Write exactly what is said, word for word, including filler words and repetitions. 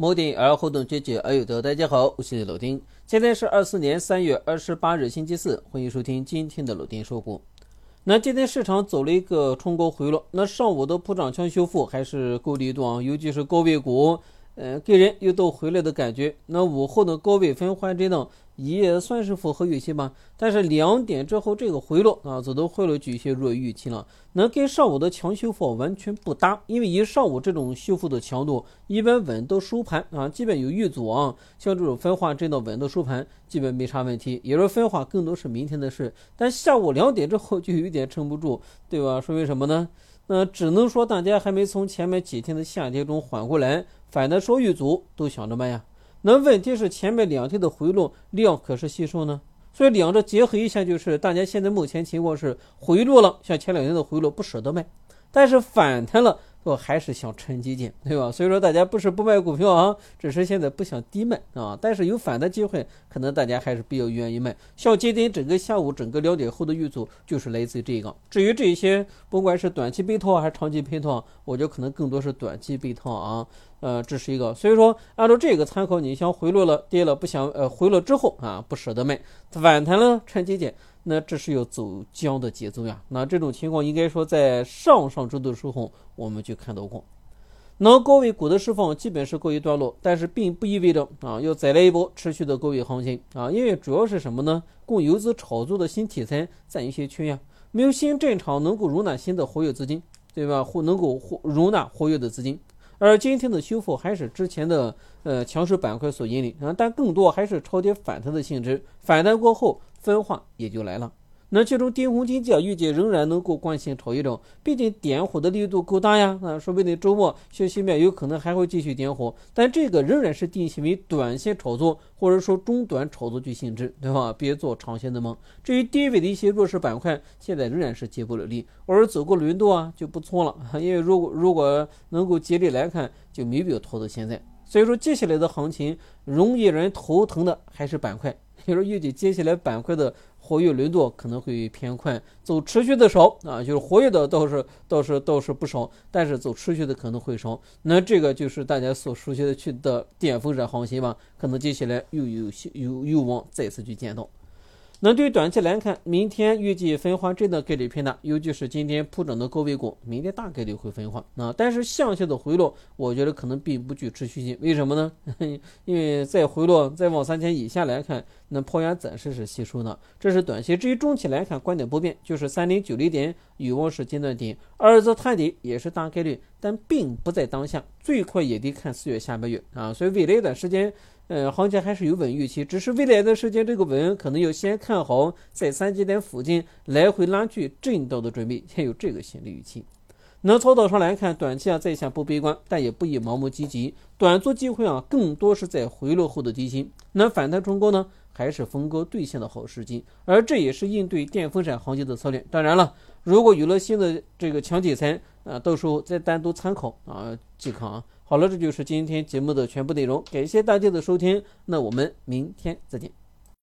摩点而互动解决而有的，大家好，我是老丁。今天是二四年三月二十八日星期四，欢迎收听今天的老丁说股。那今天市场走了一个冲高回落，那上午的普涨强修复还是够力度啊，尤其是高位股，呃，给人又都回来的感觉。那午后的高位分化震荡也算是符合预期吧，但是两点之后这个回落啊，走的回落具一些弱于预期了，那跟上午的强修复完全不搭，因为以上午这种修复的强度，一般稳到收盘啊，基本有遇阻啊，像这种分化震荡稳到收盘，基本没啥问题。也说分化更多是明天的事，但下午两点之后就有点撑不住，对吧？说明什么呢？那只能说大家还没从前面几天的下跌中缓过来，反的说遇阻都想着卖呀。那问题是前面两天的回落量可是稀疏呢，所以两者结合一下，就是大家现在目前情况是回落了，像前两天的回落不舍得卖，但是反弹了我还是想趁机减，对吧？所以说大家不是不卖股票啊，只是现在不想低卖啊，但是有反弹机会，可能大家还是比较愿意卖。像今天整个下午整个两点后的遇阻就是来自于这个。至于这些不管是短期被套还是长期被套，我觉得可能更多是短期被套啊。呃，这是一个，所以说按照这个参考，你想回落了跌了不想呃回落之后啊不舍得卖，反弹了趁机减，那这是有走僵的节奏呀。那这种情况应该说在上上周的时候我们就看到过。那高位股的释放基本是告一段落，但是并不意味着啊要再来一波持续的高位行情啊，因为主要是什么呢？供游资炒作的新题材占一些缺呀，没有新战场能够容纳新的活跃资金，对吧？或能够容纳活跃的资金。而今天的修复还是之前的呃强势板块所引领啊，但更多还是超跌反弹的性质，反弹过后分化也就来了。那其中低红金价预计仍然能够惯性炒一整，毕竟点火的力度够大呀，啊，说不定周末消息面有可能还会继续点火，但这个仍然是定性为短线炒作或者说中短炒作具性质，对吧？别做长线的梦。至于低位的一些弱势板块，现在仍然是接不了力，偶尔走过轮动啊就不错了，因为如果如果能够接力来看，就没必要拖到现在。所以说接下来的行情容易让人头疼的还是板块，比如预计接下来板块的活跃轮动可能会偏快，走持续的少啊，就是活跃的倒是倒是倒是不少，但是走持续的可能会少。那这个就是大家所熟悉的去的巅峰式行情吧，可能接下来又有有有望再次去见到。那对于短期来看，明天预计分化震荡概率偏大，尤其是今天普涨的高位股，明天大概率会分化啊。但是向下的回落，我觉得可能并不具持续性。为什么呢？因为再回落再往三千以下来看，那抛压暂时是稀疏的，这是短期。至于中期来看，观点不变，就是三零九零点有望是阶段点，二次探底也是大概率，但并不在当下，最快也得看四月下半月啊。所以未来一段时间。呃，行情还是有稳预期，只是未来的时间这个稳可能要先看好在三极点附近来回拉锯震荡的准备，先有这个心理预期。那操作上来看，短期啊在下不悲观，但也不宜盲目积极，短做机会啊更多是在回落后的低吸。那反弹冲高呢，还是逢高兑现的好时机，而这也是应对电风扇行情的策略。当然了，如果有了新的这个强题材啊，到时候再单独参考啊即可啊。好了，这就是今天节目的全部内容，感谢大家的收听，那我们明天再见。